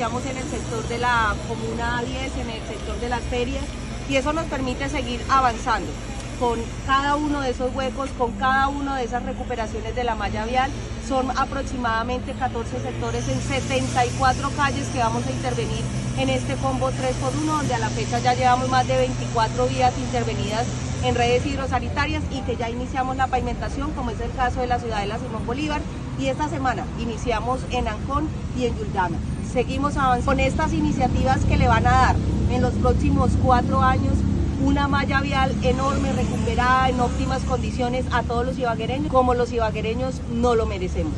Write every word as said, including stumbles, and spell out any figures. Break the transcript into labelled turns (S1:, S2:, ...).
S1: iniciamos en el sector de la Comuna A diez, en el sector de las ferias, y eso nos permite seguir avanzando con cada uno de esos huecos, con cada una de esas recuperaciones de la malla vial. Son aproximadamente catorce sectores en setenta y cuatro calles que vamos a intervenir en este combo tres por uno, donde a la fecha ya llevamos más de veinticuatro vías intervenidas en redes hidrosanitarias y que ya iniciamos la pavimentación, como es el caso de la Ciudadela Simón Bolívar, y esta semana iniciamos en Ancón y en Yuldana. Seguimos avanzando con estas iniciativas que le van a dar en los próximos cuatro años una malla vial enorme, recuperada, en óptimas condiciones a todos los ibaguereños, como los ibaguereños no lo merecemos.